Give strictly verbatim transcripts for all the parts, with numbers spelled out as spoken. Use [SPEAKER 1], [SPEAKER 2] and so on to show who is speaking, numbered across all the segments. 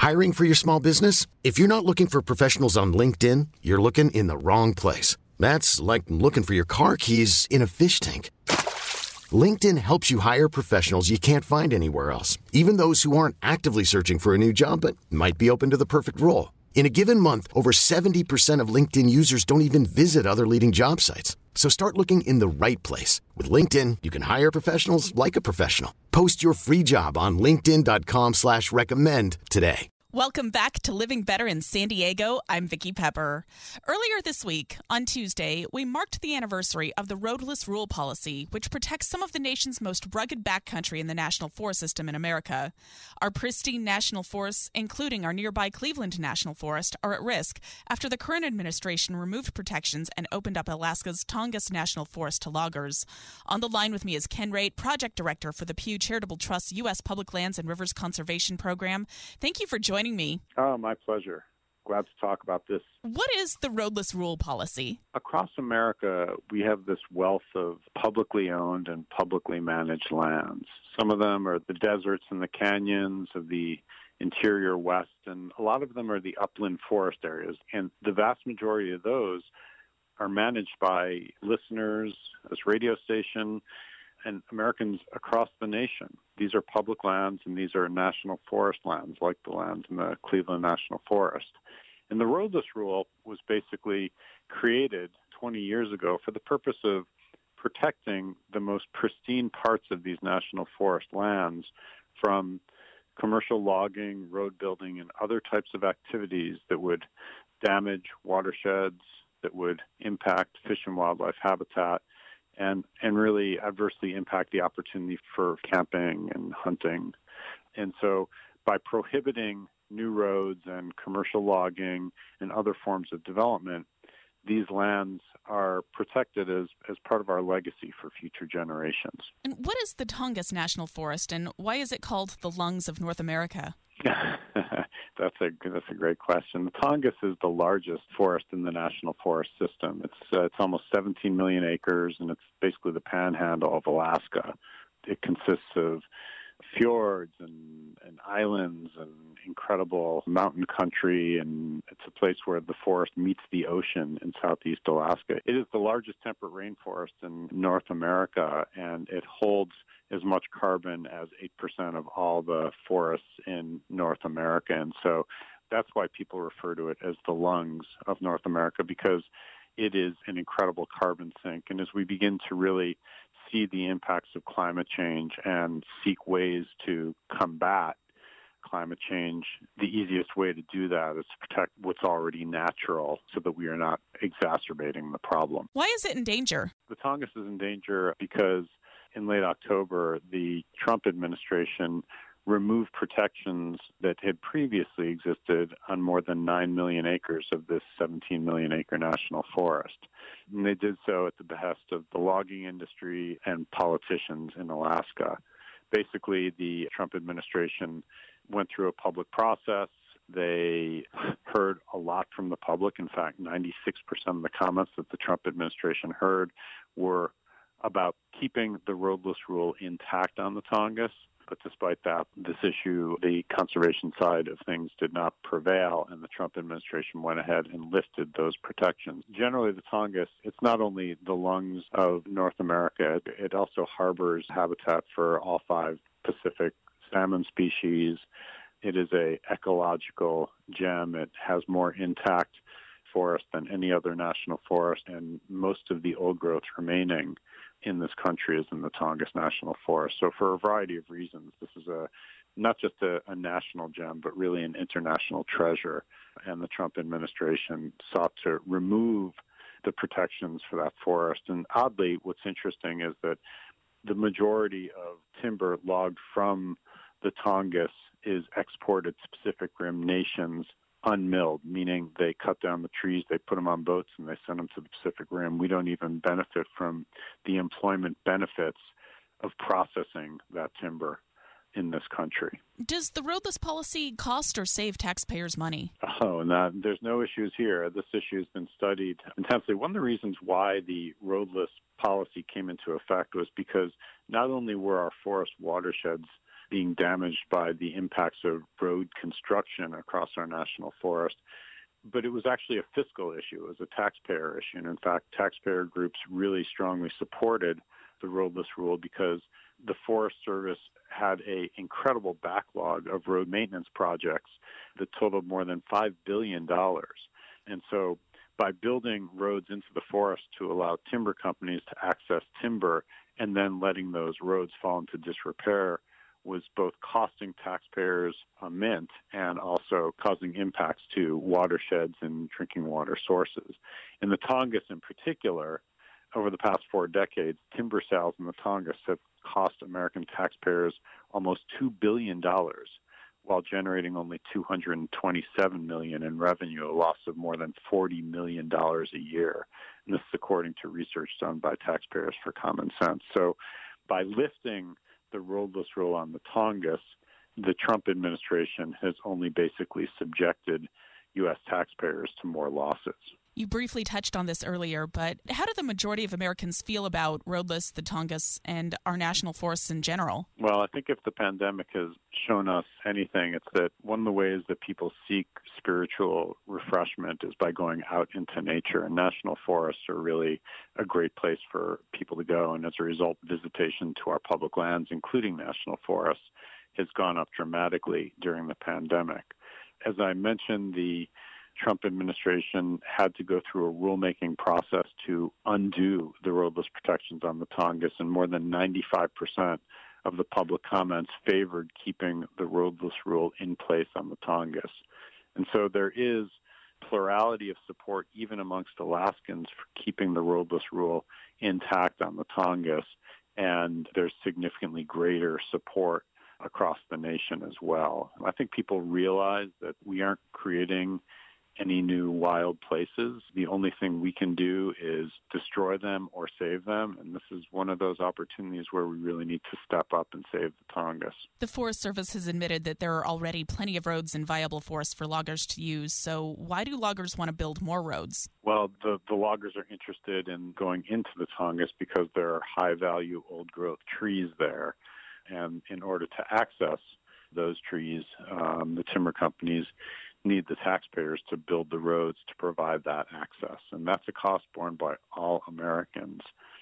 [SPEAKER 1] Hiring for your small business? If you're not looking for professionals on LinkedIn, you're looking in the wrong place. That's like looking for your car keys in a fish tank. LinkedIn helps you hire professionals you can't find anywhere else, even those who aren't actively searching for a new job but might be open to the perfect role. In a given month, over seventy percent of LinkedIn users don't even visit other leading job sites. So start looking in the right place. With LinkedIn, you can hire professionals like a professional. Post your free job on linkedin.com slash recommend today.
[SPEAKER 2] Welcome back to Living Better in San Diego. I'm Vicki Pepper. Earlier this week, on Tuesday, we marked the anniversary of the roadless rule policy, which protects some of the nation's most rugged backcountry in the national forest system in America. Our pristine national forests, including our nearby Cleveland National Forest, are at risk after the current administration removed protections and opened up Alaska's Tongass National Forest to loggers. On the line with me is Ken Raitt, Project Director for the Pew Charitable Trust's U S Public Lands and Rivers Conservation Program. Thank you for joining me.
[SPEAKER 3] Oh, my pleasure. Glad to talk about this.
[SPEAKER 2] What is the roadless rule policy?
[SPEAKER 3] Across America, we have this wealth of publicly owned and publicly managed lands. Some of them are the deserts and the canyons of the interior West, and a lot of them are the upland forest areas. And the vast majority of those are managed by listeners, this radio station, and Americans across the nation. These are public lands, and these are national forest lands, like the lands in the Cleveland National Forest. And the roadless rule was basically created twenty years ago for the purpose of protecting the most pristine parts of these national forest lands from commercial logging, road building, and other types of activities that would damage watersheds, that would impact fish and wildlife habitat, and and really adversely impact the opportunity for camping and hunting. And so by prohibiting new roads and commercial logging and other forms of development, these lands are protected as, as part of our legacy for future generations.
[SPEAKER 2] And what is the Tongass National Forest, and why is it called the lungs of North America?
[SPEAKER 3] That's a that's a great question. The Tongass is the largest forest in the national forest system. It's uh, it's almost seventeen million acres, and it's basically the panhandle of Alaska. It consists of fjords and, and islands and incredible mountain country, and it's a place where the forest meets the ocean in southeast Alaska. It is the largest temperate rainforest in North America, and it holds as much carbon as eight percent of all the forests in North America. And so that's why people refer to it as the lungs of North America, because it is an incredible carbon sink. And as we begin to really see the impacts of climate change and seek ways to combat climate change, the easiest way to do that is to protect what's already natural so that we are not exacerbating the problem.
[SPEAKER 2] Why is it in danger?
[SPEAKER 3] The Tongass is in danger because in late October, the Trump administration removed protections that had previously existed on more than nine million acres of this seventeen million acre national forest. And they did so at the behest of the logging industry and politicians in Alaska. Basically, the Trump administration went through a public process. They heard a lot from the public. In fact, ninety-six percent of the comments that the Trump administration heard were about keeping the roadless rule intact on the Tongass. But despite that, this issue, the conservation side of things did not prevail, and the Trump administration went ahead and lifted those protections. Generally, the Tongass, it's not only the lungs of North America, it also harbors habitat for all five Pacific salmon species. It is a ecological gem. It has more intact forest than any other national forest, and most of the old growth remaining in this country is in the Tongass National Forest. So for a variety of reasons, this is a not just a, a national gem, but really an international treasure. And the Trump administration sought to remove the protections for that forest. And oddly, what's interesting is that the majority of timber logged from the Tongass is exported to Pacific Rim nations unmilled, meaning they cut down the trees, they put them on boats, and they send them to the Pacific Rim. We don't even benefit from the employment benefits of processing that timber in this country.
[SPEAKER 2] Does the roadless policy cost or save taxpayers money?
[SPEAKER 3] Oh, and that, there's no issues here. This issue has been studied intensely. One of the reasons why the roadless policy came into effect was because not only were our forest watersheds being damaged by the impacts of road construction across our national forest. But it was actually a fiscal issue. It was a taxpayer issue. And in fact, taxpayer groups really strongly supported the roadless rule because the Forest Service had an incredible backlog of road maintenance projects that totaled more than five billion dollars. And so by building roads into the forest to allow timber companies to access timber and then letting those roads fall into disrepair was both costing taxpayers a mint and also causing impacts to watersheds and drinking water sources. In the Tongass in particular, over the past four decades, timber sales in the Tongass have cost American taxpayers almost two billion dollars while generating only two hundred twenty-seven million dollars in revenue, a loss of more than forty million dollars a year. And this is according to research done by Taxpayers for Common Sense. So by lifting the roadless rule on the Tongass, the Trump administration has only basically subjected U S taxpayers to more losses.
[SPEAKER 2] You briefly touched on this earlier, but how do the majority of Americans feel about roadless, the Tongass, and our national forests in general?
[SPEAKER 3] Well, I think if the pandemic has shown us anything, it's that one of the ways that people seek spiritual refreshment is by going out into nature, and national forests are really a great place for people to go. And as a result, visitation to our public lands, including national forests, has gone up dramatically during the pandemic. As I mentioned, the Trump administration had to go through a rulemaking process to undo the roadless protections on the Tongass, and more than ninety-five percent of the public comments favored keeping the roadless rule in place on the Tongass. And so there is plurality of support even amongst Alaskans for keeping the roadless rule intact on the Tongass, and there's significantly greater support across the nation as well. I think people realize that we aren't creating any new wild places. The only thing we can do is destroy them or save them, and this is one of those opportunities where we really need to step up and save the Tongass.
[SPEAKER 2] The Forest Service has admitted that there are already plenty of roads and viable forests for loggers to use, so why do loggers want to build more roads?
[SPEAKER 3] Well, the, the loggers are interested in going into the Tongass because there are high-value old-growth trees there, and in order to access those trees, um, the timber companies need the taxpayers to build the roads to provide that access. And that's a cost borne by all Americans.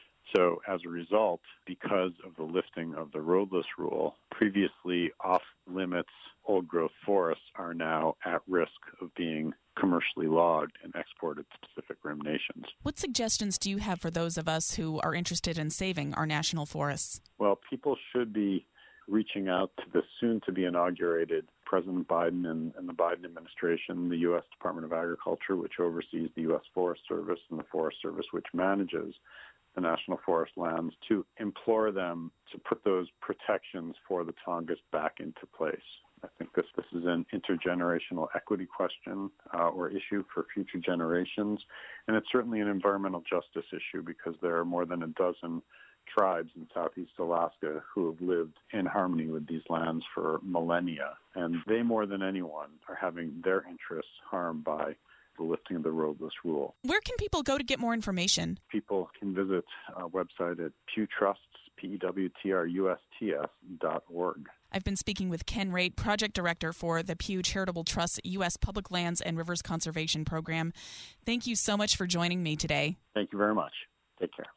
[SPEAKER 3] So as a result, because of the lifting of the roadless rule, previously off-limits old-growth forests are now at risk of being commercially logged and exported to Pacific Rim nations.
[SPEAKER 2] What suggestions do you have for those of us who are interested in saving our national forests?
[SPEAKER 3] Well, people should be reaching out to the soon-to-be-inaugurated President Biden and, and the Biden administration, the U S Department of Agriculture, which oversees the U S Forest Service, and the Forest Service, which manages the national forest lands, to implore them to put those protections for the Tongass back into place. I think this, this is an intergenerational equity question uh, or issue for future generations, and it's certainly an environmental justice issue because there are more than a dozen tribes in Southeast Alaska who have lived in harmony with these lands for millennia, and they more than anyone are having their interests harmed by the lifting of the roadless rule.
[SPEAKER 2] Where can people go to get more information?
[SPEAKER 3] People can visit our website at Pew Trusts, P E W T R U S T S dot org.
[SPEAKER 2] I've been speaking with Ken Raitt, Project Director for the Pew Charitable Trust's U S Public Lands and Rivers Conservation Program. Thank you so much for joining me today.
[SPEAKER 3] Thank you very much. Take care.